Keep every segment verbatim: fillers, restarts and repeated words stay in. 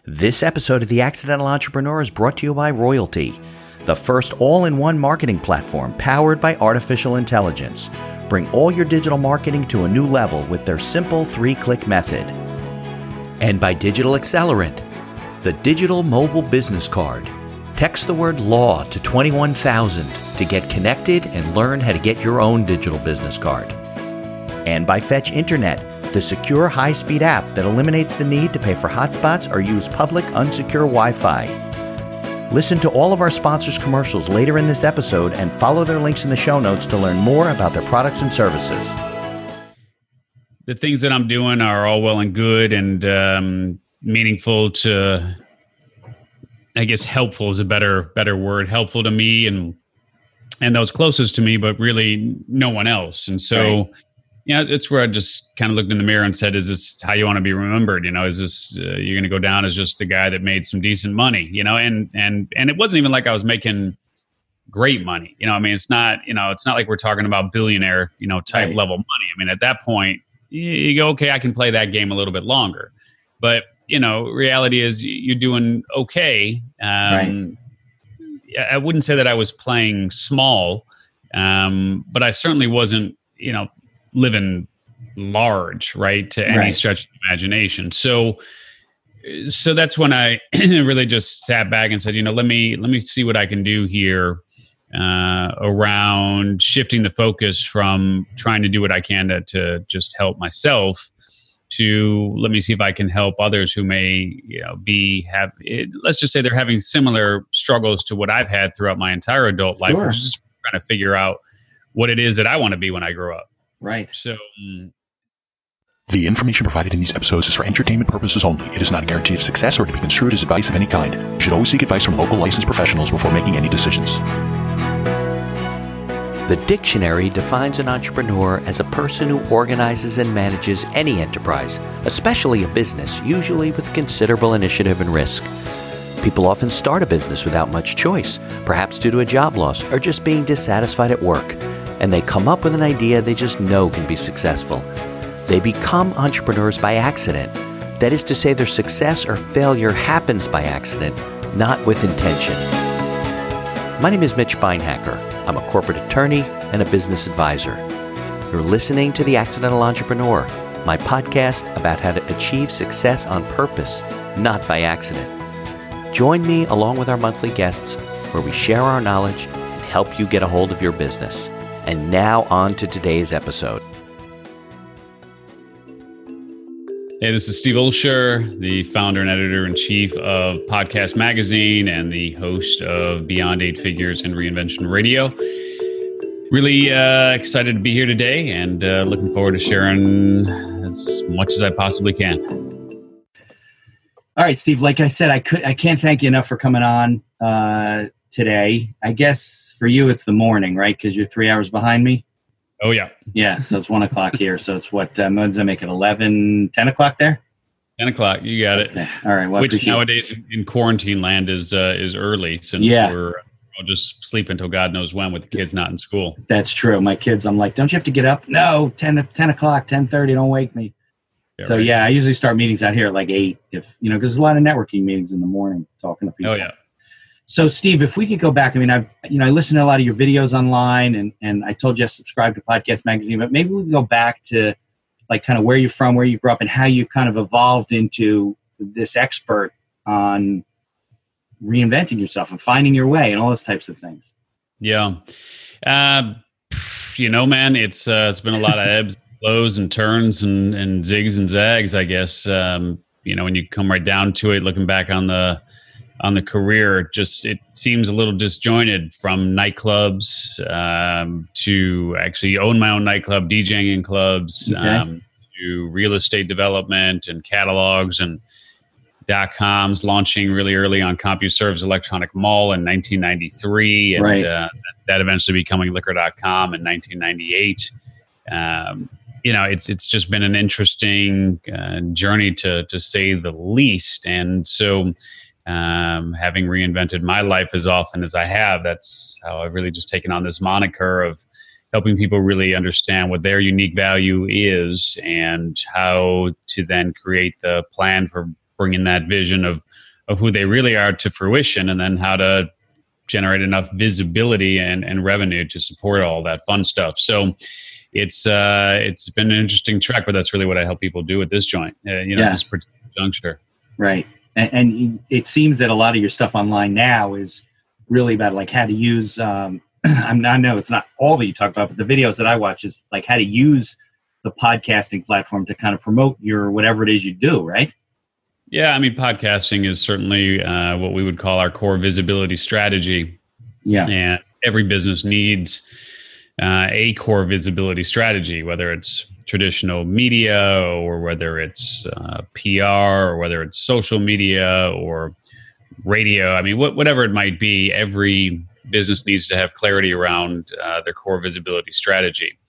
This episode of The Accidental Entrepreneur is brought to you by Royalty, the first all-in-one marketing platform powered by artificial intelligence. Bring all your digital marketing to a new level with their simple three-click method. And by Digital Accelerant, the digital mobile business card. Text the word law to twenty-one thousand to get connected and learn how to get your own digital business card. And by Fetch Internet, the secure high-speed app that eliminates the need to pay for hotspots or use public unsecure Wi-Fi. Listen to all of our sponsors' commercials later in this episode and follow their links in the show notes to learn more about their products and services. The things that I'm doing are all well and good and um, meaningful to, I guess helpful is a better better word, helpful to me and and those closest to me, but really no one else. And so, right. Yeah, it's where I just kind of looked in the mirror and said, is this how you want to be remembered? You know, is this, uh, you're going to go down as just the guy that made some decent money, you know? And, and, and it wasn't even like I was making great money. You know, I mean, it's not, you know, it's not like we're talking about billionaire, you know, type right. level money. I mean, at that point you, you go, okay, I can play that game a little bit longer, but you know, reality is you're doing okay. Um, right. I wouldn't say that I was playing small, um, but I certainly wasn't, you know, living large, right, to any right. stretch of imagination. So, so that's when I really just sat back and said, you know, let me let me see what I can do here uh, around shifting the focus from trying to do what I can to, to just help myself to let me see if I can help others who may, you know, be have. It, let's just say they're having similar struggles to what I've had throughout my entire adult life, sure. which is just trying to figure out what it is that I want to be when I grow up. Right. So, um, the information provided in these episodes is for entertainment purposes only. It is not a guarantee of success or to be construed as advice of any kind. You should always seek advice from local licensed professionals before making any decisions. The dictionary defines an entrepreneur as a person who organizes and manages any enterprise, especially a business, usually with considerable initiative and risk. People often start a business without much choice, perhaps due to a job loss or just being dissatisfied at work. And they come up with an idea they just know can be successful. They become entrepreneurs by accident. That is to say, their success or failure happens by accident, not with intention. My name is Mitch Beinhacker. I'm a corporate attorney and a business advisor. You're listening to The Accidental Entrepreneur, my podcast about how to achieve success on purpose, not by accident. Join me along with our monthly guests where we share our knowledge and help you get a hold of your business. And now on to today's episode. Hey, this is Steve Olsher, the founder and editor-in-chief of Podcast Magazine and the host of Beyond Eight Figures and Reinvention Radio. Really uh, excited to be here today and uh, looking forward to sharing as much as I possibly can. All right, Steve, like I said, I could, I can't thank you enough for coming on uh, today. I guess for you, it's the morning, right? Because you're three hours behind me. Oh, yeah. Yeah, so it's one o'clock here. So it's what, uh, when does that make it? eleven, ten o'clock there? ten o'clock, you got it. Okay. All right. Well, which nowadays in, in quarantine land is uh, is early since yeah. we're I'll just sleep until God knows when with the kids not in school. That's true. My kids, I'm like, don't you have to get up? No, ten, ten o'clock, ten thirty, don't wake me. Yeah, so, right. yeah, I usually start meetings out here at like eight, if you know, because there's a lot of networking meetings in the morning talking to people. Oh, yeah. So, Steve, if we could go back, I mean, I've, you know, I listen to a lot of your videos online and, and I told you I subscribe to Podcast Magazine, but maybe we can go back to like kind of where you're from, where you grew up and how you kind of evolved into this expert on reinventing yourself and finding your way and all those types of things. Yeah. Uh, you know, man, it's, uh, it's been a lot of ebbs, flows and turns and, and zigs and zags, I guess. Um, you know, when you come right down to it, looking back on the, on the career, just it seems a little disjointed from nightclubs um, to actually own my own nightclub, DJing in clubs, okay. um, to real estate development and catalogs and dot coms, launching really early on CompuServe's Electronic Mall in nineteen ninety-three, and right. uh, that eventually becoming liquor dot com in nineteen ninety-eight. Um, you know, it's it's just been an interesting uh, journey to to say the least, and so. Um, having reinvented my life as often as I have, that's how I've really just taken on this moniker of helping people really understand what their unique value is and how to then create the plan for bringing that vision of of who they really are to fruition, and then how to generate enough visibility and, and revenue to support all that fun stuff. So it's uh, it's been an interesting track, but that's really what I help people do at this joint, uh, you know, yeah. this particular juncture. Right. And, and it seems that a lot of your stuff online now is really about like how to use, um, I'm not, I know it's not all that you talk about, but the videos that I watch is like how to use the podcasting platform to kind of promote your, whatever it is you do, right? Yeah, I mean, podcasting is certainly uh, what we would call our core visibility strategy. Yeah. And every business needs uh, a core visibility strategy, whether it's traditional media or whether it's uh, P R or whether it's social media or radio. I mean, wh- whatever it might be, every business needs to have clarity around uh, their core visibility strategy.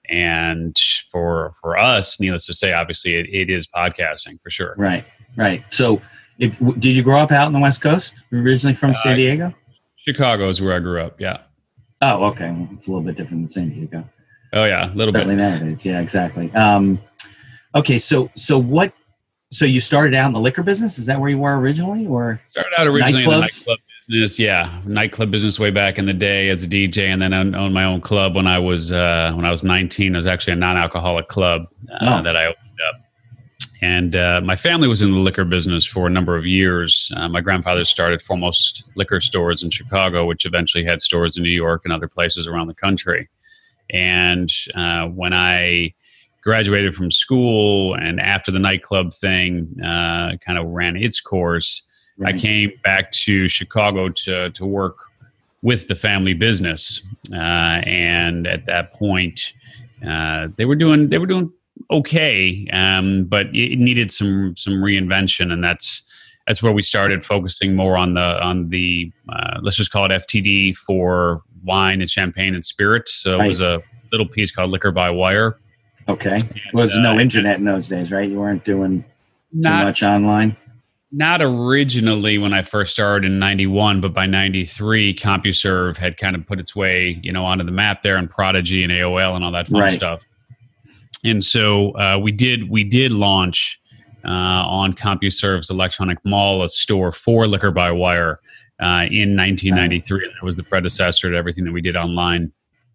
And for for us, needless to say, obviously, it, it is podcasting for sure. Right. Right. So, if, w- did you grow up out in the West Coast? Originally from San Diego? Uh, Chicago is where I grew up. Yeah. Oh, okay. Well, it's a little bit different than San Diego. Oh yeah, a little Certainly bit. Nowadays, yeah, exactly. Um, okay, so so what? So you started out in the liquor business? Is that where you were originally, or started out originally in the nightclubs? nightclub business? Yeah, nightclub business way back in the day as a D J, and then I owned my own club when I was uh, when I was nineteen. It was actually a non-alcoholic club uh, Oh. that I opened up. And uh, my family was in the liquor business for a number of years. Uh, my grandfather started Foremost Liquor Stores in Chicago, which eventually had stores in New York and other places around the country. And uh, when I graduated from school and after the nightclub thing uh, kind of ran its course, Right. I came back to Chicago to to work with the family business. Uh, and at that point, uh, they were doing they were doing okay, um, but it needed some some reinvention, and that's that's where we started focusing more on the on the uh, let's just call it F T D for wine and champagne and spirits. So Right. it was a little piece called Liquor by Wire. Okay. And, Well, there's no uh, internet in those days, right? You weren't doing too Not much online. not originally when I first started in ninety-one, but by ninety-three, CompuServe had kind of put its way, you know, onto the map there, and Prodigy and A O L and all that fun Right. stuff. And so uh, we did we did launch uh, on CompuServe's Electronic Mall a store for Liquor by Wire uh, in nineteen ninety-three. And that was the predecessor to everything that we did online.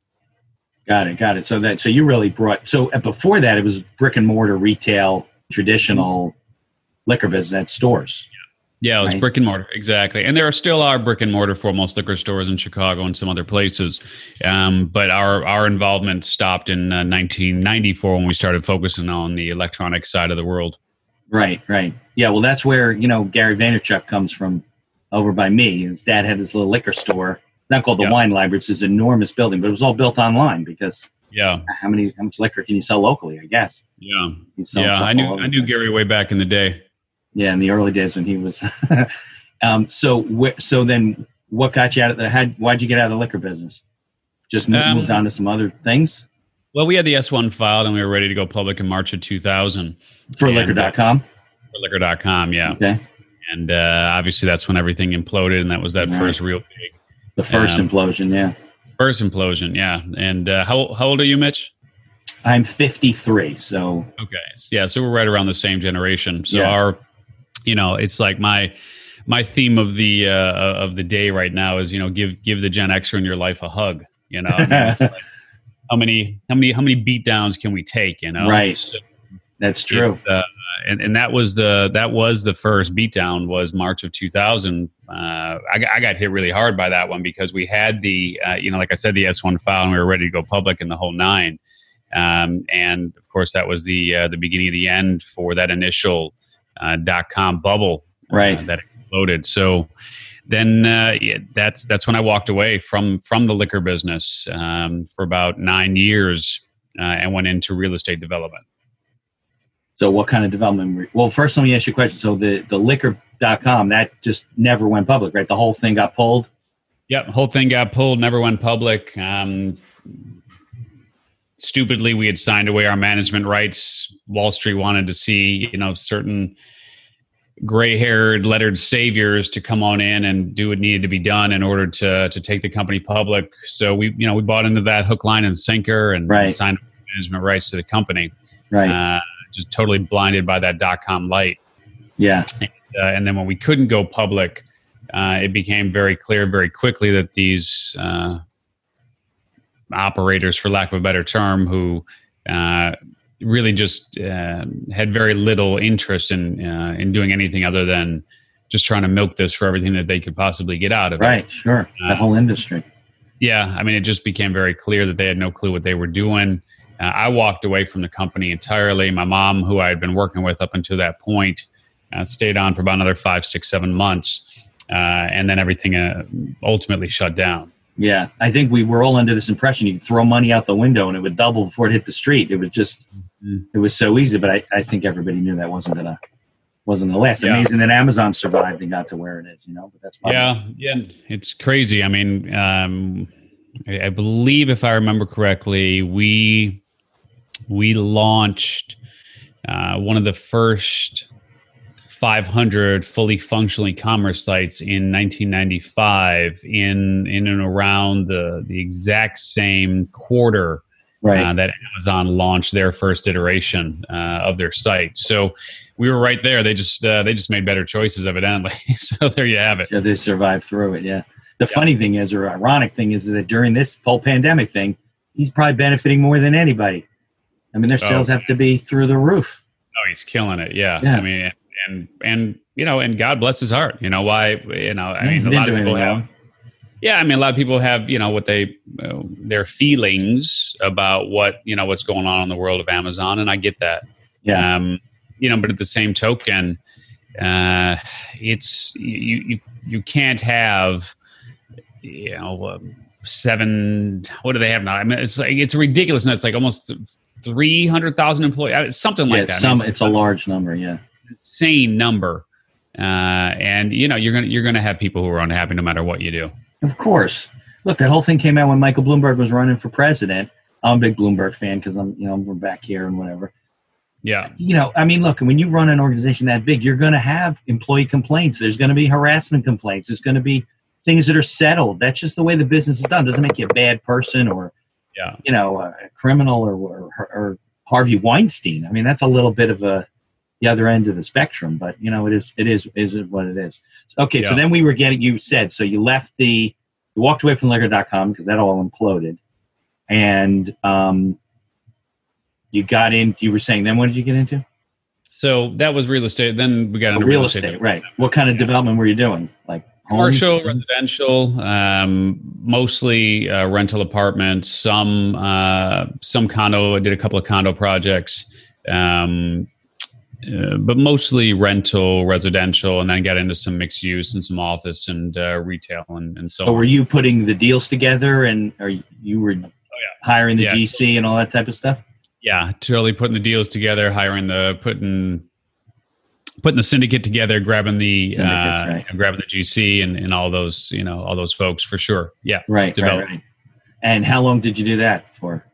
Got it. Got it. So that so you really brought so uh, before that it was brick and mortar retail traditional liquor business at stores. Yeah, it was Right. brick and mortar, exactly. And there are still are brick and mortar Foremost liquor stores in Chicago and some other places. Um, but our our involvement stopped in uh, nineteen ninety-four when we started focusing on the electronic side of the world. Right. Right. Yeah. Well, that's where you know Gary Vaynerchuk comes from, over by me. His dad had this little liquor store, not called the Yeah. Wine Library. It's this enormous building, but it was all built online because Yeah, how many how much liquor can you sell locally? I guess. yeah, You sell yeah. stuff I knew all over I knew the- Gary way back in the day. Yeah, in the early days when he was. um, so, wh- so then, what got you out of the? How, why'd you get out of the liquor business? Just mo- Um, moved on to some other things Well, we had the S one filed and we were ready to go public in March of two thousand for and, liquor dot com. for liquor dot com. Yeah, Okay, and uh, obviously that's when everything imploded, and that was that Right. first real big the first Um, implosion. Yeah, first implosion. Yeah, and uh, how how old are you, Mitch? I'm fifty-three. So Okay. Yeah. So we're right around the same generation. So Yeah. our, you know, it's like my, my theme of the, uh, of the day right now is, you know, give, give the Gen Xer in your life a hug, you know, I mean, it's like, how many, how many, how many beat downs can we take, you know? Right. So that's true. it, uh, and, and that was the, that was the first beatdown was March of two thousand. Uh, I, got- I got hit really hard by that one because we had the, uh, you know, like I said, the S one file and we were ready to go public in the whole nine. Um, and of course, that was the uh, the beginning of the end for that initial uh, dot com bubble uh, Right. that exploded. So then uh, yeah, that's that's when I walked away from from the liquor business um, for about nine years uh, and went into real estate development. So, what kind of development? were- Well, first, let me ask you a question. So, the the liquor dot com that just never went public, right? The whole thing got pulled. Yep, whole thing got pulled, never went public. Um, stupidly, we had signed away our management rights. Wall Street wanted to see, you know, certain gray-haired, lettered saviors to come on in and do what needed to be done in order to to take the company public. So we, you know, we bought into that hook, line, and sinker, and Right. signed management rights to the company. Right. Uh, just totally blinded by that dot com light. Yeah. And, uh, and then when we couldn't go public, uh, it became very clear very quickly that these uh, operators, for lack of a better term, who uh, really just uh, had very little interest in uh, in doing anything other than just trying to milk this for everything that they could possibly get out of right, it. Right, sure. The uh, whole industry. Yeah, I mean, it just became very clear that they had no clue what they were doing. Uh, I walked away from the company entirely. My mom, who I had been working with up until that point, uh, stayed on for about another five, six, seven months. Uh, and then everything uh, ultimately shut down. Yeah, I think we were all under this impression you could throw money out the window and it would double before it hit the street. It was just, mm-hmm. it was so easy. But I, I think everybody knew that wasn't gonna wasn't gonna last. Yeah. Amazing that Amazon survived and got to where it is, you know. But that's probably yeah, yeah, it's crazy. I mean, um, I, I believe if I remember correctly, we we launched uh, one of the first five hundred fully functional e-commerce sites in nineteen ninety-five in in and around the the exact same quarter right. uh, that Amazon launched their first iteration uh, of their site. So we were right there. They just uh, they just made better choices, evidently. So there you have it. So they survived through it. Yeah. The yeah. funny thing is, or ironic thing is, that during this whole pandemic thing, he's probably benefiting more than anybody. I mean, their sales oh. have to be through the roof. Oh, he's killing it. Yeah. yeah. I mean. And, and, you know, and God bless his heart, you know, why, you know, I mean, a lot of people have, yeah, I mean, a lot of people have, you know, what they, uh, their feelings about what, you know, what's going on in the world of Amazon. And I get that. Yeah. Um, you know, but at the same token, uh, it's, you, you, you can't have, you know, um, seven, what do they have now? I mean, it's like, it's ridiculous. And it's like almost three hundred thousand employees, something like yeah, that. Some, I mean, it's, it's a large number. Yeah. Insane number, uh, and you know you're gonna you're gonna have people who are unhappy no matter what you do. Of course, look, that whole thing came out when Michael Bloomberg was running for president. I'm a big Bloomberg fan because I'm you know I'm from back here and whatever. Yeah, you know, I mean, look, when you run an organization that big, you're going to have employee complaints. There's going to be harassment complaints. There's going to be things that are settled. That's just the way the business is done. It doesn't make you a bad person or yeah, you know, a criminal or or, or Harvey Weinstein. I mean, that's a little bit of a the other end of the spectrum, but you know, it is, it is, is what it is. Okay. Yeah. So then we were getting, you said, so you left the, you walked away from liquor dot com because that all imploded. And um, you got in, you were saying, then what did you get into? So that was real estate. Then we got into oh, real, real estate. estate. Right. What kind of yeah. development were you doing? Like commercial, homes? residential, um, mostly uh, rental apartments, some, uh, some condo. I did a couple of condo projects. Um, Uh, but mostly rental, residential, and then got into some mixed use and some office and uh, retail and, and so so on. Were you putting the deals together and or you were oh, yeah. hiring the yeah. G C and all that type of stuff? Yeah, totally putting the deals together, hiring the, putting putting the syndicate together, grabbing the, uh, right. you know, grabbing the G C and, and all those, you know, all those folks for sure. Yeah. Right, right, right. And how long did you do that for?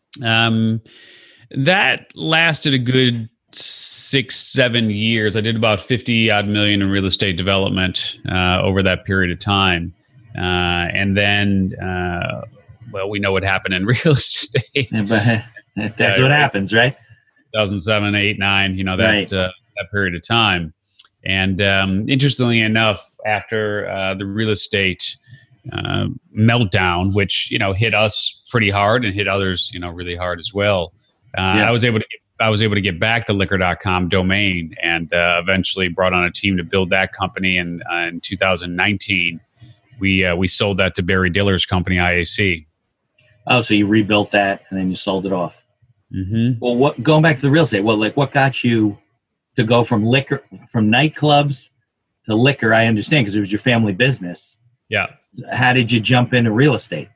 Um, that lasted a good six, seven years. I did about fifty odd million in real estate development uh, over that period of time. Uh, and then, uh, well, we know what happened in real estate. Yeah, but that's uh, what happens, right? two thousand seven, eight, nine, you know, that, right. uh, that period of time. And um, interestingly enough, after uh, the real estate uh, meltdown, which, you know, hit us pretty hard and hit others, you know, really hard as well, uh, yeah. I was able to get I was able to get back the liquor dot com domain and uh, eventually brought on a team to build that company. And uh, in two thousand nineteen, we uh, we sold that to Barry Diller's company, I A C. Oh, so you rebuilt that and then you sold it off. Mm-hmm. Well, what going back to the real estate? Well, like what got you to go from liquor, from nightclubs to liquor? I understand because it was your family business. Yeah. How did you jump into real estate?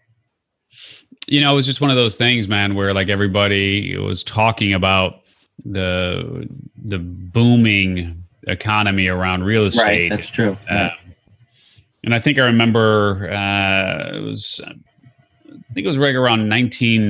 You know, it was just one of those things, man, where like everybody was talking about the the booming economy around real estate. Right, that's true. Uh, yeah. And I think I remember uh, it was, I think it was right around nineteen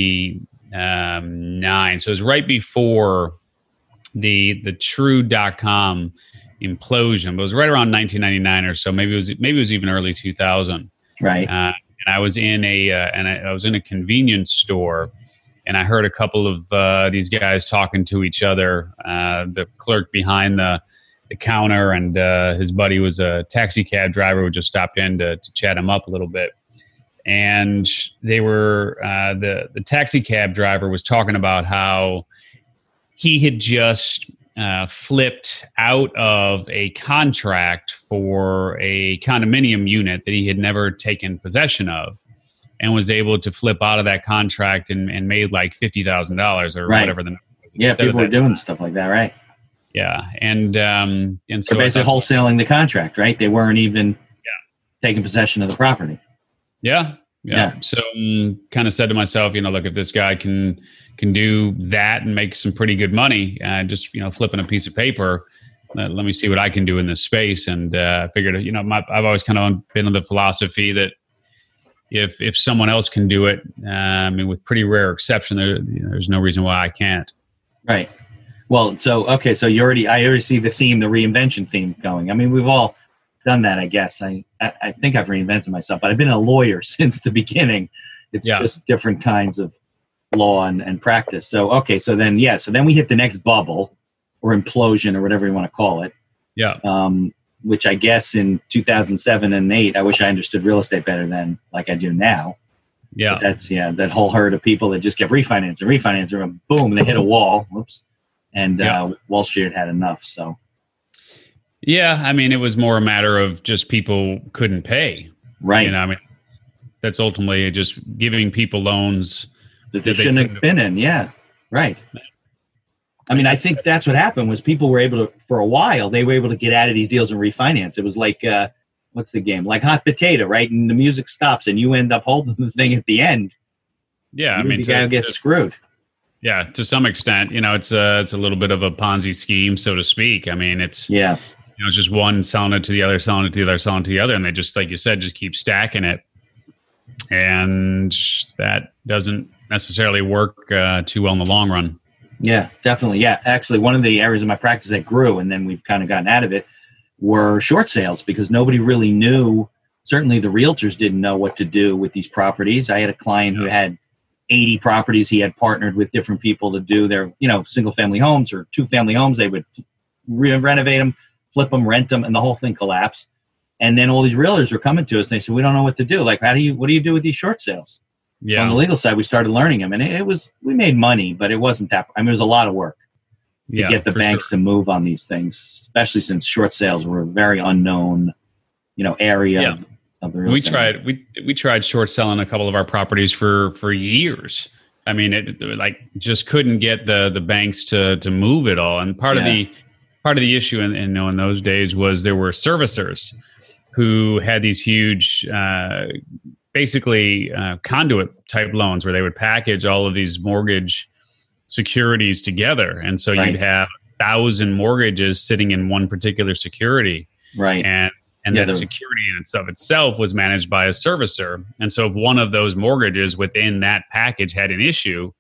ninety-nine. So it was right before the the true dot com implosion. But it was right around nineteen ninety-nine or so. Maybe it was maybe it was even early two thousand. Right. Uh, and I was in a uh, and I, I was in a convenience store, and I heard a couple of uh, these guys talking to each other. Uh, the clerk behind the the counter, and uh, his buddy was a taxi cab driver who just stopped in to, to chat him up a little bit. And they were uh, the the taxi cab driver was talking about how he had just uh, flipped out of a contract for a condominium unit that he had never taken possession of, and was able to flip out of that contract and, and made like fifty thousand dollars or right. whatever the number was. Yeah, people are doing stuff like that, right? Yeah, and um, and so they're basically wholesaling the contract, right? They weren't even yeah. taking possession of the property. Yeah, yeah. yeah. So um, kind of said to myself, you know, look, if this guy can can do that and make some pretty good money, uh, just you know, flipping a piece of paper, uh, let me see what I can do in this space. And uh, I figured, you know, my, I've always kind of been of the philosophy that if if someone else can do it, uh, I mean, with pretty rare exception, there, you know, there's no reason why I can't. Right. Well, so okay, so you already, I already see the theme, the reinvention theme going. I mean, we've all done that, I guess. I, I, I think I've reinvented myself, but I've been a lawyer since the beginning. It's yeah. just different kinds of law and, and practice. So okay, so then yeah, so then we hit the next bubble or implosion or whatever you want to call it. Yeah. Um, which I guess in two thousand seven and eight, I wish I understood real estate better than like I do now. Yeah. But that's yeah, that whole herd of people that just kept refinancing, refinancing, and boom, they hit a wall. Whoops. And yeah. uh, Wall Street had had enough. So, yeah, I mean, it was more a matter of just people couldn't pay. Right. You know, I mean, that's ultimately just giving people loans that they, that they shouldn't have been in. Yeah. Right. I mean, I think that's what happened was people were able to, for a while, they were able to get out of these deals and refinance. It was like, uh, what's the game? Like hot potato, right? And the music stops and you end up holding the thing at the end. Yeah. I mean, the guy gets screwed. Yeah, to some extent, you know, it's a it's a little bit of a Ponzi scheme, so to speak. I mean, it's yeah, you know, it's just one selling it to the other, selling it to the other, selling it to the other, and they just, like you said, just keep stacking it, and that doesn't necessarily work uh, too well in the long run. Yeah, definitely. Yeah, actually, one of the areas of my practice that grew, and then we've kind of gotten out of it, were short sales because nobody really knew. Certainly, the realtors didn't know what to do with these properties. I had a client yeah. who had eighty properties. He had partnered with different people to do their, you know, single family homes or two family homes. They would re- renovate them, flip them, rent them, and the whole thing collapsed. And then all these realtors were coming to us and they said, we don't know what to do. Like, how do you, what do you do with these short sales? Yeah. So on the legal side, we started learning them and it, it was, we made money, but it wasn't that, I mean, it was a lot of work to yeah, get the banks sure. to move on these things, especially since short sales were a very unknown, you know, area yeah. of, of the real we estate. tried, we, we tried short selling a couple of our properties for, for years. I mean, it like just couldn't get the, the banks to, to move it all. And part yeah. of the part of the issue in, in, in those days was there were servicers who had these huge, uh, basically uh, conduit type loans where they would package all of these mortgage securities together. And so right. you'd have a thousand mortgages sitting in one particular security. Right. And And yeah, that security in itself itself was managed by a servicer. And so if one of those mortgages within that package had an issue,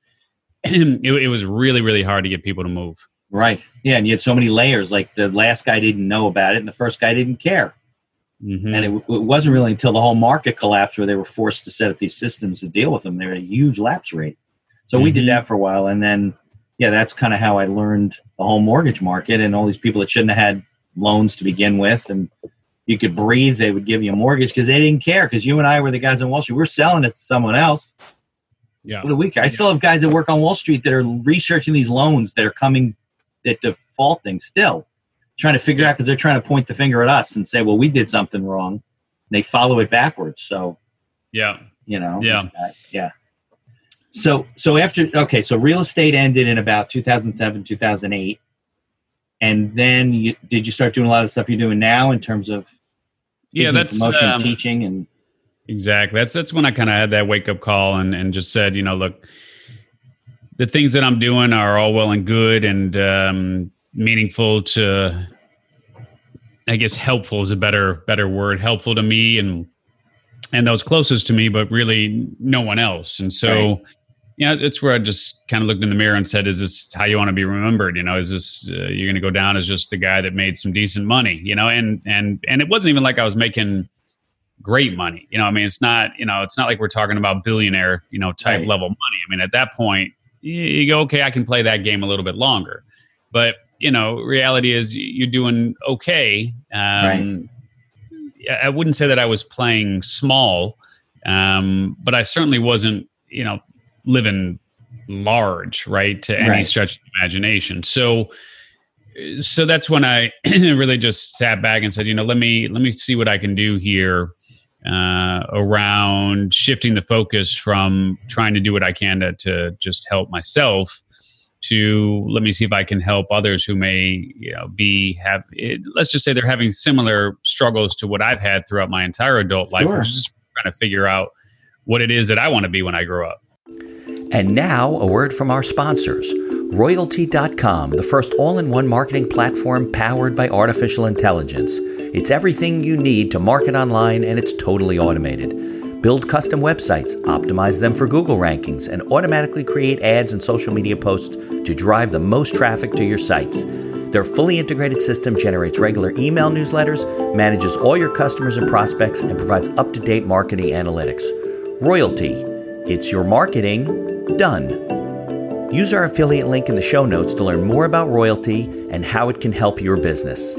it, it was really, really hard to get people to move. Right. Yeah. And you had so many layers. Like the last guy didn't know about it and the first guy didn't care. Mm-hmm. And it, it wasn't really until the whole market collapsed where they were forced to set up these systems to deal with them. They had a huge lapse rate. So mm-hmm. we did that for a while. And then, yeah, that's kind of how I learned the whole mortgage market and all these people that shouldn't have had loans to begin with. And you could breathe, they would give you a mortgage because they didn't care. Because you and I were the guys on Wall Street. We're selling it to someone else. Yeah. What do we care? I still have guys that work on Wall Street that are researching these loans that are coming, that defaulting still, trying to figure out because they're trying to point the finger at us and say, well, we did something wrong. And they follow it backwards. So, yeah, you know, yeah, guys, yeah. So, so after, okay, so real estate ended in about two thousand seven, two thousand eight. And then you, did you start doing a lot of stuff you're doing now in terms of yeah, that's promotion, um, teaching, and exactly. That's that's when I kind of had that wake up call and and just said, you know, look, the things that I'm doing are all well and good and um, meaningful to, I guess, helpful is a better better word, helpful to me and and those closest to me, but really no one else. And so. Right. Yeah, it's where I just kind of looked in the mirror and said, is this how you want to be remembered? You know, is this, uh, you're going to go down as just the guy that made some decent money, you know, and, and, and it wasn't even like I was making great money. You know, I mean, it's not, you know, it's not like we're talking about billionaire, you know, type right. level money. I mean, at that point you, you go, okay, I can play that game a little bit longer, but you know, reality is you're doing okay. Um, right. I wouldn't say that I was playing small, um, but I certainly wasn't, you know, living large, right, to any right. stretch of imagination. So, so that's when I really just sat back and said, you know, let me let me see what I can do here uh, around shifting the focus from trying to do what I can to, to just help myself to let me see if I can help others who may, you know, be have. It, let's just say they're having similar struggles to what I've had throughout my entire adult life, sure. which is just trying to figure out what it is that I want to be when I grow up. And now, a word from our sponsors. Royalty dot com, the first all-in-one marketing platform powered by artificial intelligence. It's everything you need to market online, and it's totally automated. Build custom websites, optimize them for Google rankings, and automatically create ads and social media posts to drive the most traffic to your sites. Their fully integrated system generates regular email newsletters, manages all your customers and prospects, and provides up-to-date marketing analytics. Royalty. It's your marketing done. Use our affiliate link in the show notes to learn more about Royalty and how it can help your business.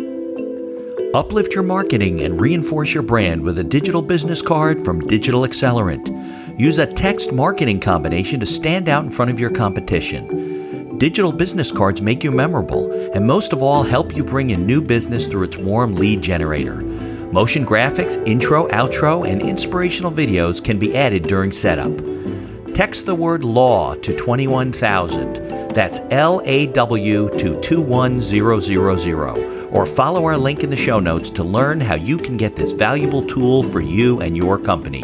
Uplift your marketing and reinforce your brand with a digital business card from Digital Accelerant. Use a text marketing combination to stand out in front of your competition. Digital business cards make you memorable and most of all help you bring in new business through its warm lead generator. Motion graphics, intro, outro, and inspirational videos can be added during setup. Text the word LAW to twenty-one thousand. That's L A W to two one zero zero zero. Or follow our link in the show notes to learn how you can get this valuable tool for you and your company.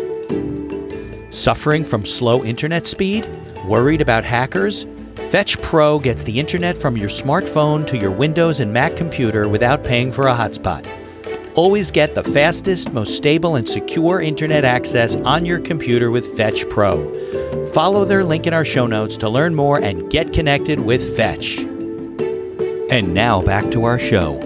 Suffering from slow internet speed? Worried about hackers? Fetch Pro gets the internet from your smartphone to your Windows and Mac computer without paying for a hotspot. Always get the fastest, most stable, and secure internet access on your computer with Fetch Pro. Follow their link in our show notes to learn more and get connected with Fetch. And now back to our show.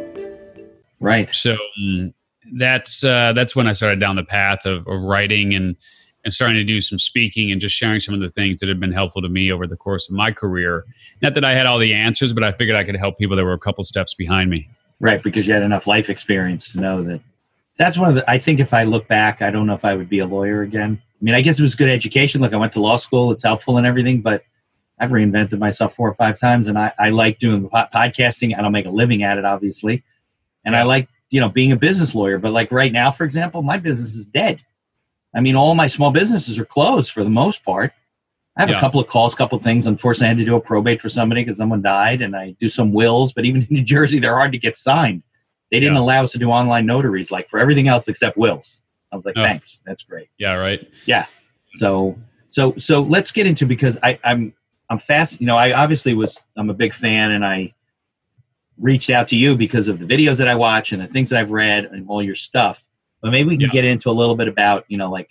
Right. So um, that's uh, that's when I started down the path of, of writing and, and starting to do some speaking and just sharing some of the things that have been helpful to me over the course of my career. Not that I had all the answers, but I figured I could help people that were a couple steps behind me. Right, because you had enough life experience to know that. That's one of the, I think if I look back, I don't know if I would be a lawyer again. I mean, I guess it was good education. Look, I went to law school. It's helpful and everything, but I've reinvented myself four or five times, and I, I like doing podcasting. I don't make a living at it, obviously. And I like, you know, being a business lawyer. But like right now, for example, my business is dead. I mean, all my small businesses are closed for the most part. I have yeah. a couple of calls, couple of things. Unfortunately, I had to do a probate for somebody because someone died, and I do some wills. But even in New Jersey, they're hard to get signed. They didn't yeah. allow us to do online notaries, like for everything else except wills. I was like, oh. thanks, that's great. Yeah, right. Yeah. So, so, so let's get into because I, I'm, I'm fast. You know, I obviously was. I'm a big fan, and I reached out to you because of the videos that I watch and the things that I've read and all your stuff. But maybe we can yeah. get into a little bit about, you know, like.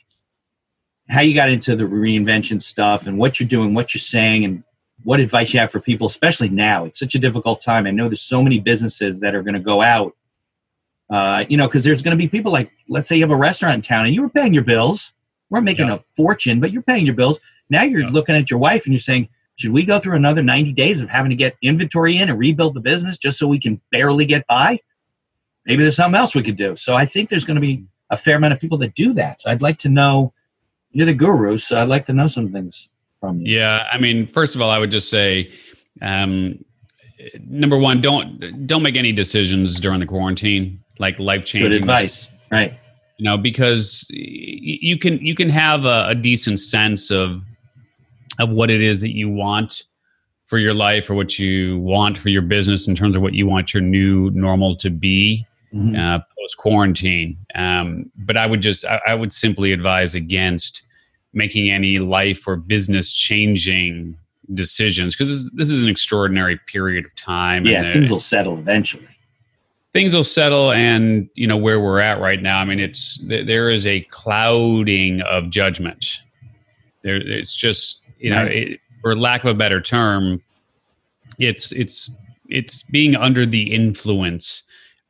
How you got into the reinvention stuff and what you're doing, what you're saying, and what advice you have for people, especially now. It's such a difficult time. I know there's so many businesses that are going to go out, uh, you know, because there's going to be people like, let's say you have a restaurant in town and you were paying your bills. We're making yeah. a fortune, but you're paying your bills. Now you're yeah. looking at your wife and you're saying, should we go through another ninety days of having to get inventory in and rebuild the business just so we can barely get by? Maybe there's something else we could do. So I think there's going to be a fair amount of people that do that. So I'd like to know. You're the guru, so I'd like to know some things from you. Yeah, I mean, first of all, I would just say, um, number one, don't don't make any decisions during the quarantine, like life changing. Good advice, right? You know, because you can you can have a, a decent sense of of what it is that you want for your life or what you want for your business in terms of what you want your new normal to be. Mm-hmm. Uh, post quarantine, um, but I would just I, I would simply advise against making any life or business changing decisions because this, this is an extraordinary period of time. Yeah, and things will settle eventually. Things will settle, and you know where we're at right now. I mean, it's there is a clouding of judgment. There, it's just you know, right. it, for lack of a better term, it's it's it's being under the influence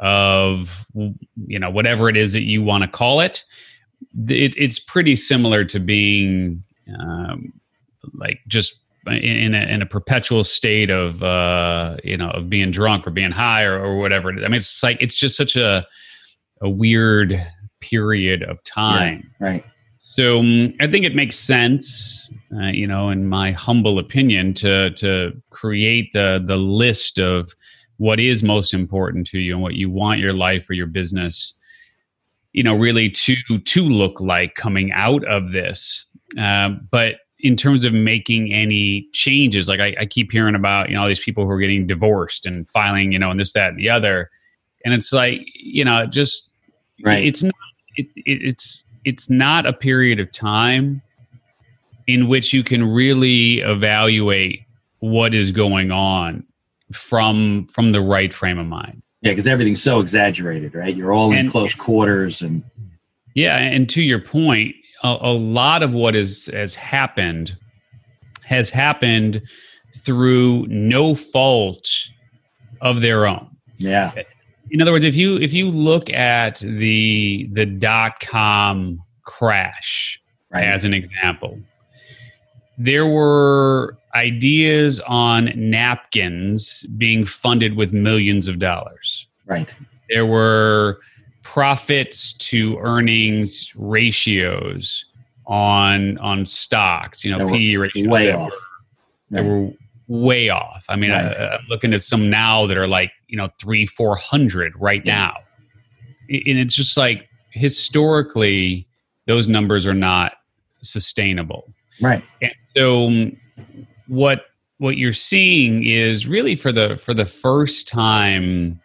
of, you know, whatever it is that you want to call it. It it's pretty similar to being um, like just in a, in a perpetual state of uh, you know of being drunk or being high or, or whatever. I mean, it's like it's just such a a weird period of time. Yeah, right. So um, I think it makes sense, uh, you know, in my humble opinion, to to create the the list of what is most important to you and what you want your life or your business, you know, really to to look like coming out of this. Uh, but in terms of making any changes, like I, I keep hearing about, you know, all these people who are getting divorced and filing, you know, and this, that, and the other. And it's like, you know, just, right. it's not, it, it, it's, it's not a period of time in which you can really evaluate what is going on from, from the right frame of mind. Yeah. Cause everything's so exaggerated, right? You're all in and, close quarters and. Yeah. And to your point, A, a lot of what is has happened has happened through no fault of their own. Yeah. In other words, if you if you look at the the dot com crash right. as an example, there were ideas on napkins being funded with millions of dollars. Right. There were profits to earnings ratios on on stocks, you know, P E ratios way that off. Were, that right. were way off. I mean, right. I, I'm looking at some now that are like, you know, three, four hundred right yeah. now, and it's just like historically those numbers are not sustainable. Right. And so what what you're seeing is really for the for the first time.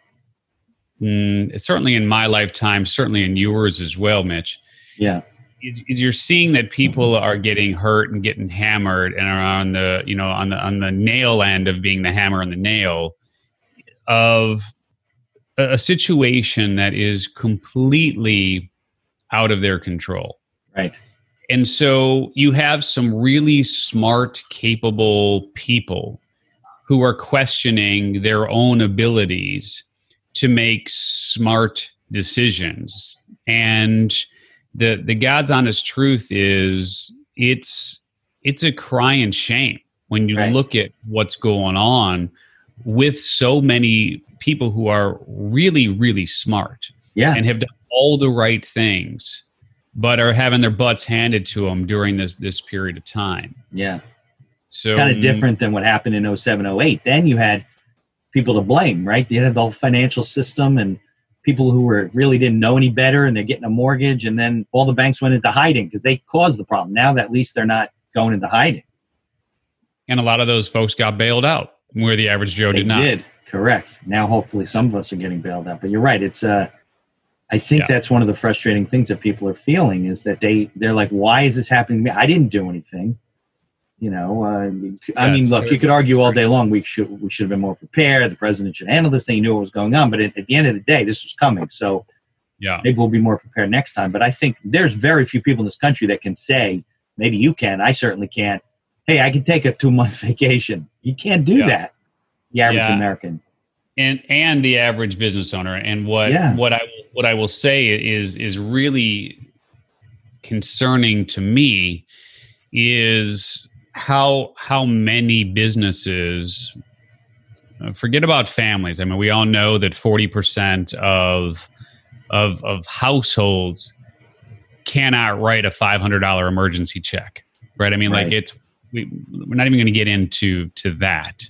Mm, certainly in my lifetime, certainly in yours as well, Mitch. Yeah, is, is you're seeing that people are getting hurt and getting hammered, and are on the you know on the on the nail end of being the hammer and the nail of a, a situation that is completely out of their control. Right. And so you have some really smart, capable people who are questioning their own abilities to make smart decisions. And the the God's honest truth is it's it's a crying shame when you right. look at what's going on with so many people who are really, really smart yeah. and have done all the right things, but are having their butts handed to them during this this period of time. Yeah. So it's kind of different than what happened in oh seven, oh eight. Then you had people to blame, right? You had the whole financial system and people who were really didn't know any better, and they're getting a mortgage, and then all the banks went into hiding because they caused the problem. Now that at least they're not going into hiding. And a lot of those folks got bailed out, where the average Joe they did not. Did correct. Now hopefully some of us are getting bailed out. But you're right. It's uh, I think yeah. that's one of the frustrating things that people are feeling is that they they're like, why is this happening to me? I didn't do anything. You know, uh, I mean, look, you could argue all day long. We should we should have been more prepared. The president should handle this thing. He knew what was going on. But at, at the end of the day, this was coming. So yeah, maybe we'll be more prepared next time. But I think there's very few people in this country that can say, maybe you can, I certainly can't, hey, I can take a two-month vacation. You can't do yeah. that, the average yeah. American. And and the average business owner. And what yeah. what I what I will say is is really concerning to me is how how many businesses, forget about families. I mean, we all know that forty percent of of of households cannot write a five hundred dollars emergency check, right? I mean, right. like it's we, we're not even going to get into to that.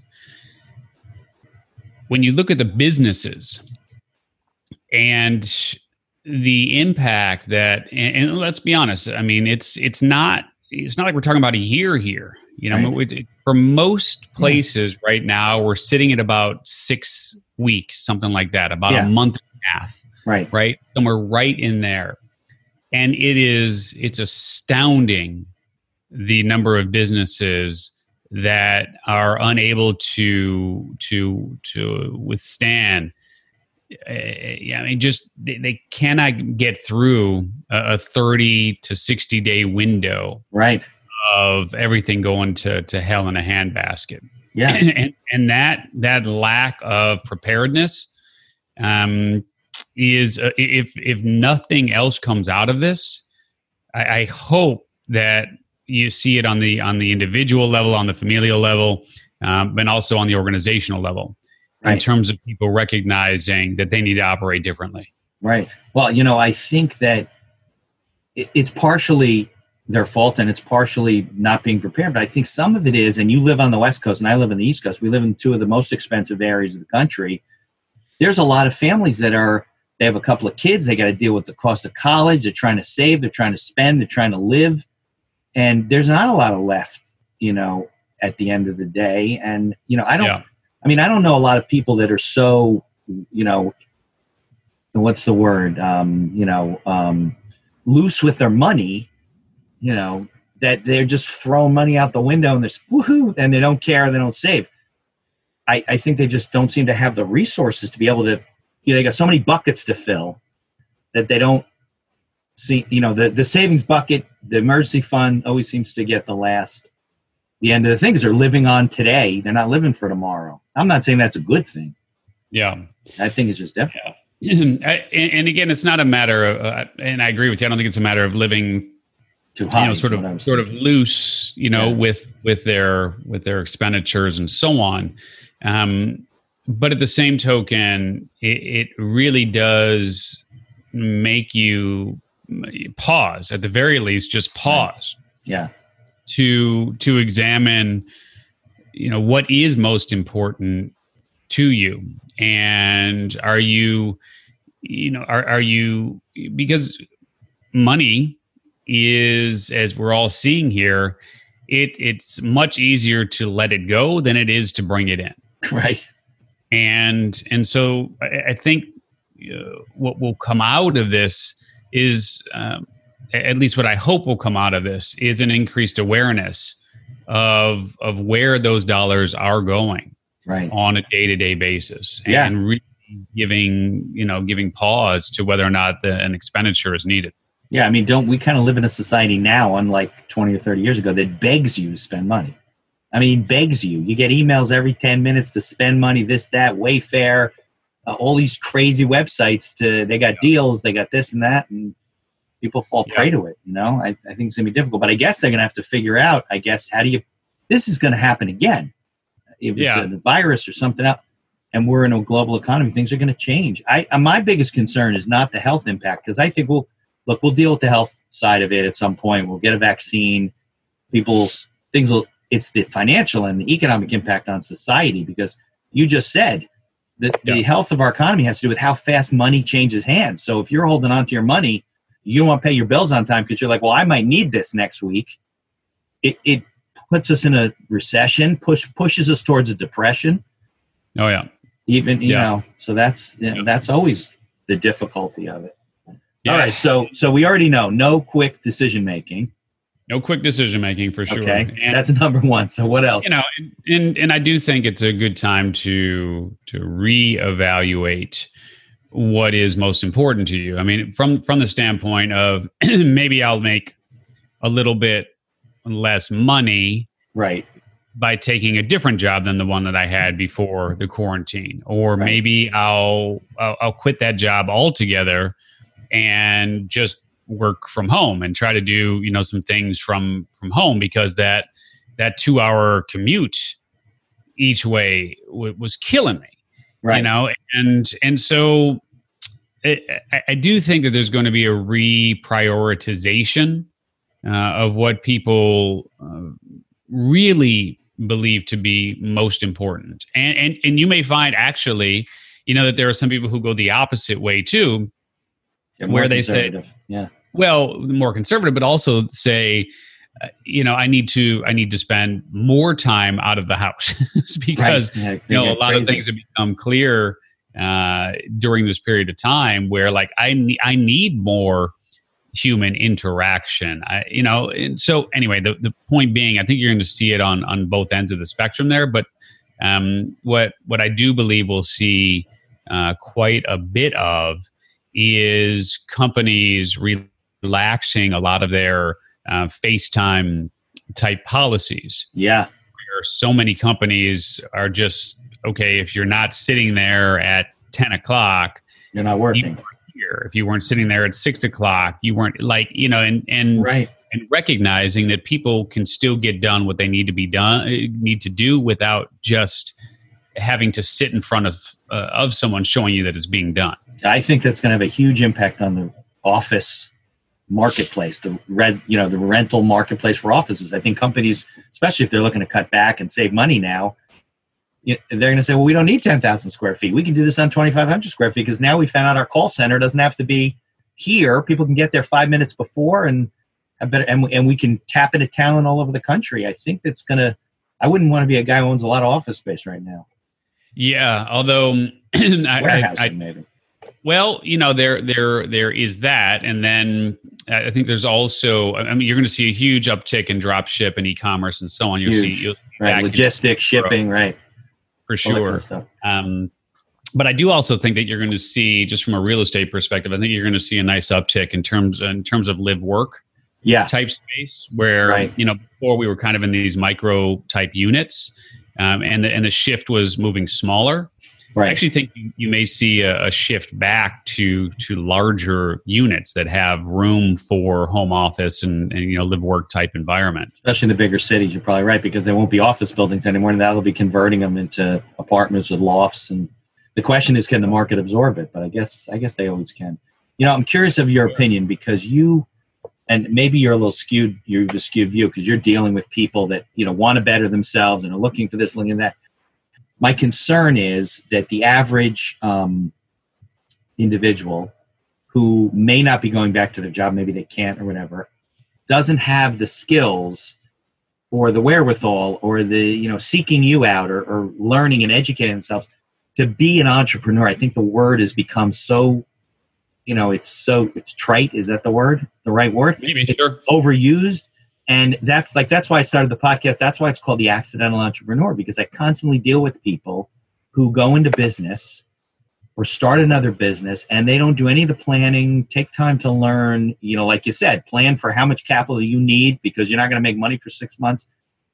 When you look at the businesses and the impact that, and, and let's be honest, I mean, it's it's not. It's not like we're talking about a year here. You know, right. it, for most places yeah. right now, we're sitting at about six weeks, something like that, about yeah. a month and a half. Right. Right. And we're right in there. And it is, it's astounding the number of businesses that are unable to, to, to withstand. Uh, I mean, just they, they cannot get through a, a thirty to sixty day window, right, of everything going to, to hell in a handbasket. Yeah, and and that that lack of preparedness um, is uh, if if nothing else comes out of this, I, I hope that you see it on the on the individual level, on the familial level, um, and also on the organizational level, right, in terms of people recognizing that they need to operate differently. Right. Well, you know, I think that it, it's partially their fault and it's partially not being prepared, but I think some of it is, and you live on the West Coast and I live on the East Coast, we live in two of the most expensive areas of the country. There's a lot of families that are, they have a couple of kids, they got to deal with the cost of college, they're trying to save, they're trying to spend, they're trying to live, and there's not a lot of left, you know, at the end of the day. And, you know, I don't, yeah. I mean, I don't know a lot of people that are so, you know, what's the word, um, you know, um, loose with their money, you know, that they're just throwing money out the window and they're woohoo, and they don't care, they don't save. I, I think they just don't seem to have the resources to be able to, you know, they got so many buckets to fill that they don't see, you know, the, the savings bucket, the emergency fund always seems to get the last, the end of the things. They're living on today. They're not living for tomorrow. I'm not saying that's a good thing. Yeah. I think it's just difficult. Yeah. and, and again, it's not a matter of, uh, and I agree with you, I don't think it's a matter of living too high, you know, sort of, sort of loose, you know, yeah. with, with their, with their expenditures and so on. Um, but at the same token, it, it really does make you pause, at the very least, just pause. Yeah. To, to examine, you know, what is most important to you. And are you, you know, are, are you, because money is, as we're all seeing here, it it's much easier to let it go than it is to bring it in. Right. And and so I, I think uh, what will come out of this is, um, at least what I hope will come out of this, is an increased awareness of of where those dollars are going, right, on a day-to-day basis, yeah. and really giving you know giving pause to whether or not the, an expenditure is needed. Yeah, I mean, don't we kind of live in a society now, unlike twenty or thirty years ago, that begs you to spend money? I mean, begs you. You get emails every ten minutes to spend money, this, that, Wayfair, uh, all these crazy websites. To They got deals, they got this and that, and people fall prey yeah. to it, you know? I, I think it's going to be difficult. But I guess they're going to have to figure out, I guess, how do you – this is going to happen again. If it's yeah. a virus or something else, and we're in a global economy, things are going to change. I uh, My biggest concern is not the health impact, because I think we'll – Look, we'll deal with the health side of it at some point. We'll get a vaccine. People, things will, it's the financial and the economic impact on society, because you just said that yeah. the health of our economy has to do with how fast money changes hands. So if you're holding on to your money, you don't want to pay your bills on time because you're like, well, I might need this next week. It, it puts us in a recession, push pushes us towards a depression. Oh, yeah. Even, you yeah. know, so that's, you know, yeah. that's always the difficulty of it. Yeah. All right, so so we already know no quick decision making. No quick decision making for sure. Okay, and, that's number one. So what else? You know, and and I do think it's a good time to to reevaluate what is most important to you. I mean, from from the standpoint of maybe I'll make a little bit less money, right, by taking a different job than the one that I had before the quarantine, or right. maybe I'll, I'll I'll quit that job altogether and just work from home and try to do, you know, some things from, from home, because that, that two hour commute each way w- was killing me, right. you know? And, and so it, I, I do think that there's going to be a reprioritization uh, of what people uh, really believe to be most important. And, and, and you may find actually, you know, that there are some people who go the opposite way too, where they say, yeah, well, more conservative, but also say, uh, you know, I need to, I need to spend more time out of the house because, right. yeah, you know, a lot crazy. of things have become clear uh, during this period of time where like, I need, I need more human interaction, I, you know? And so anyway, the, the point being, I think you're going to see it on, on both ends of the spectrum there, but um, what, what I do believe we'll see uh, quite a bit of is companies relaxing a lot of their uh, FaceTime type policies. Yeah. Where so many companies are just, okay, if you're not sitting there at ten o'clock, you're not working. here, if you weren't sitting there at six o'clock, you weren't like, you know, and, and, right. and recognizing that people can still get done what they need to be done, need to do without just having to sit in front of, uh, of someone showing you that it's being done. I think that's going to have a huge impact on the office marketplace, the red, you know, the rental marketplace for offices. I think companies, especially if they're looking to cut back and save money now, you know, they're going to say, well, we don't need ten thousand square feet. We can do this on twenty-five hundred square feet because now we found out our call center doesn't have to be here. People can get there five minutes before and have better, and, and we can tap into talent all over the country. I think that's going to, I wouldn't want to be a guy who owns a lot of office space right now. Yeah. Although I, Warehousing, I, I, maybe. Well, you know, there, there, there is that, and then I think there's also. I mean, you're going to see a huge uptick in drop ship and e-commerce and so on. You'll Huge. see, you'll see Right, logistics, shipping, right, for sure. Kind of um, but I do also think that you're going to see, just from a real estate perspective, I think you're going to see a nice uptick in terms in terms of live work, yeah, type space, where right. you know before we were kind of in these micro type units, um, and the and the shift was moving smaller. Right. I actually think you may see a, a shift back to to larger units that have room for home office and, and you know live work type environment. Especially in the bigger cities, you're probably right, because there won't be office buildings anymore, and that'll be converting them into apartments with lofts. And the question is, can the market absorb it? But I guess I guess they always can. You know, I'm curious of your opinion, because you, and maybe you're a little skewed, you're a skewed view because you're dealing with people that you know want to better themselves and are looking for this, looking at that. My concern is that the average um, individual who may not be going back to their job, maybe they can't or whatever, doesn't have the skills or the wherewithal or the, you know, seeking you out or, or learning and educating themselves to be an entrepreneur. I think the word has become so, you know, it's so, it's trite. Is that the word? The right word? Maybe, it's sure. Overused. And that's like, that's why I started the podcast. That's why it's called The Accidental Entrepreneur, because I constantly deal with people who go into business or start another business and they don't do any of the planning, take time to learn, you know, like you said, plan for how much capital you need because you're not going to make money for six months.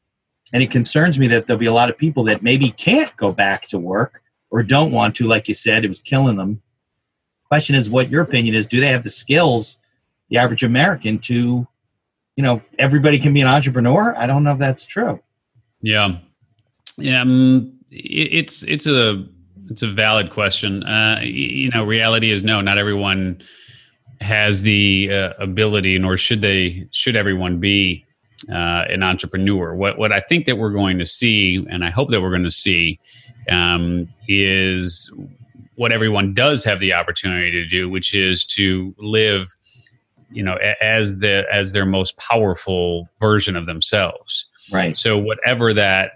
And it concerns me that there'll be a lot of people that maybe can't go back to work or don't want to, like you said, it was killing them. Question is what your opinion is. Do they have the skills, the average American, to, you know, everybody can be an entrepreneur? I don't know if that's true. Yeah. Yeah. Um, it, it's, it's a, it's a valid question. Uh, you know, reality is no, not everyone has the uh, ability, nor should they, should everyone be uh, an entrepreneur. What, what I think that we're going to see, and I hope that we're going to see, um, is what everyone does have the opportunity to do, which is to live, you know, as the as their most powerful version of themselves. Right. So whatever that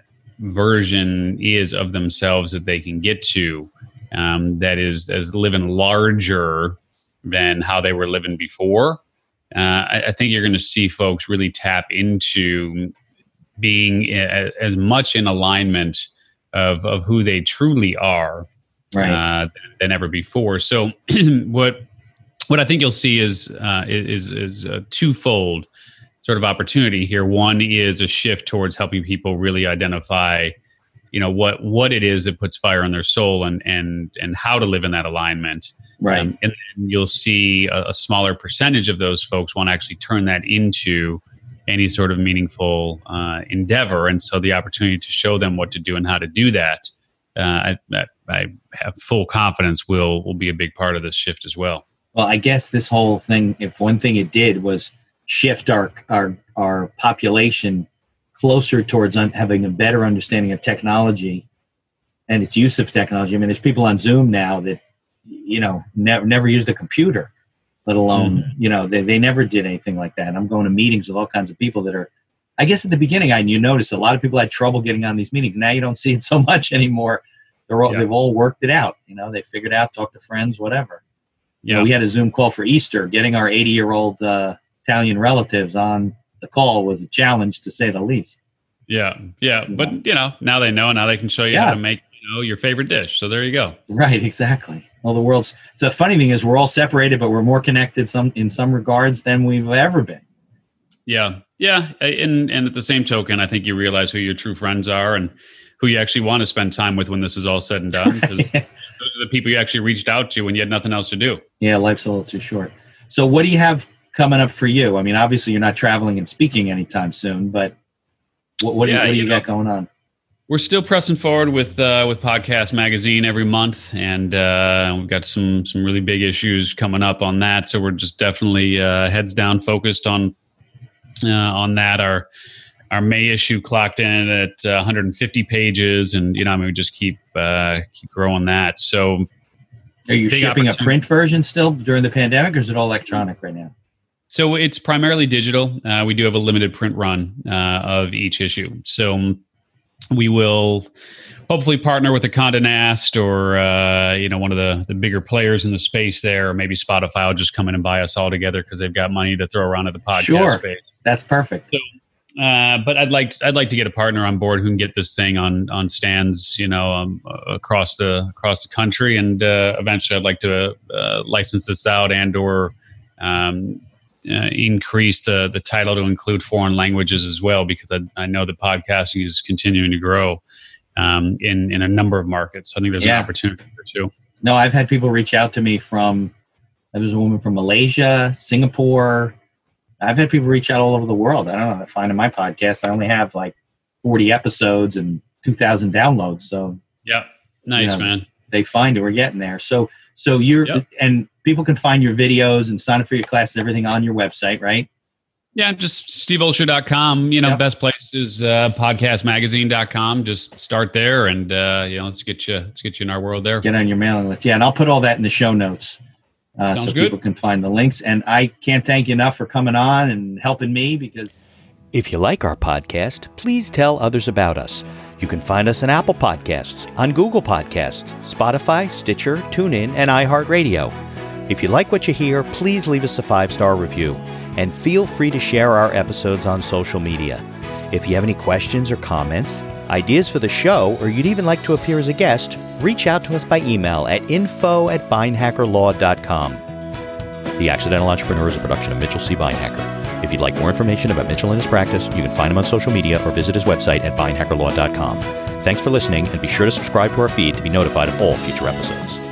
version is of themselves that they can get to, um, that is as living larger than how they were living before. Uh, I, I think you're going to see folks really tap into being a, as much in alignment of of who they truly are, right, uh, than ever before. So what. What I think you'll see is uh, is is a twofold sort of opportunity here. One is a shift towards helping people really identify, you know, what what it is that puts fire in their soul and and and how to live in that alignment. Right. Um, and then you'll see a, a smaller percentage of those folks want to actually turn that into any sort of meaningful uh, endeavor. And so the opportunity to show them what to do and how to do that, uh, I, I have full confidence will will be a big part of this shift as well. Well, I guess this whole thing, if one thing it did was shift our our, our population closer towards un- having a better understanding of technology and its use of technology. I mean, there's people on Zoom now that, you know, never never used a computer, let alone, mm-hmm. you know, they, they never did anything like that. And I'm going to meetings with all kinds of people that are, I guess at the beginning, I you noticed a lot of people had trouble getting on these meetings. Now you don't see it so much anymore. They're all, yeah. They've all worked it out. You know, they figured out, talk to friends, whatever. Yeah. You know, we had a Zoom call for Easter. Getting our eighty-year-old uh, Italian relatives on the call was a challenge, to say the least. Yeah, yeah. You but, know? you know, now they know. Now they can show you yeah. how to make, you know, your favorite dish. So there you go. Right, exactly. Well, the world's – the funny thing is we're all separated, but we're more connected some in some regards than we've ever been. Yeah, yeah. And, and at the same token, I think you realize who your true friends are and who you actually want to spend time with when this is all said and done. Because those are the people you actually reached out to when you had nothing else to do. Yeah, life's a little too short. So what do you have coming up for you? I mean, obviously you're not traveling and speaking anytime soon, but what, what, yeah, do, you, what do you, you know, got going on? We're still pressing forward with uh, with Podcast Magazine every month, and uh, we've got some some really big issues coming up on that. So we're just definitely uh, heads down, focused on uh, on that. Our our May issue clocked in at uh, one hundred fifty pages, and you know, I mean, we just keep uh, keep growing that. So, are you shipping a print version still during the pandemic, or is it all electronic right now? So it's primarily digital. Uh, we do have a limited print run uh, of each issue. So we will hopefully partner with the Condé Nast or uh, you know, one of the, the bigger players in the space there, or maybe Spotify will just come in and buy us all together because they've got money to throw around at the podcast sure. space. That's perfect. So, uh, but I'd like to, I'd like to get a partner on board who can get this thing on on stands, you know, um, across the across the country, and uh, eventually I'd like to uh, license this out and or um, Uh, increase the the title to include foreign languages as well, because I, I know that podcasting is continuing to grow um, in in a number of markets. I think there's yeah. an opportunity there too. No, I've had people reach out to me from. There was a woman from Malaysia, Singapore. I've had people reach out all over the world. I don't know how to find in my podcast. I only have like forty episodes and two thousand downloads. So yeah, nice, you know, man. They find it. We're getting there. So so you're yep. and. People can find your videos and sign up for your classes, everything on your website, right? Yeah, just steve olsher dot com. You know, yep. best place is uh, podcast magazine dot com. Just start there, and uh, you know, let's get you let's get you in our world there. Get on your mailing list. Yeah, and I'll put all that in the show notes uh, so good. People can find the links. And I can't thank you enough for coming on and helping me, because if you like our podcast, please tell others about us. You can find us on Apple Podcasts, on Google Podcasts, Spotify, Stitcher, TuneIn, and iHeartRadio. If you like what you hear, please leave us a five-star review, and feel free to share our episodes on social media. If you have any questions or comments, ideas for the show, or you'd even like to appear as a guest, reach out to us by email at info at beinhacker law dot com. The Accidental Entrepreneur is a production of Mitchell C. Beinhacker. If you'd like more information about Mitchell and his practice, you can find him on social media or visit his website at beinhacker law dot com. Thanks for listening, and be sure to subscribe to our feed to be notified of all future episodes.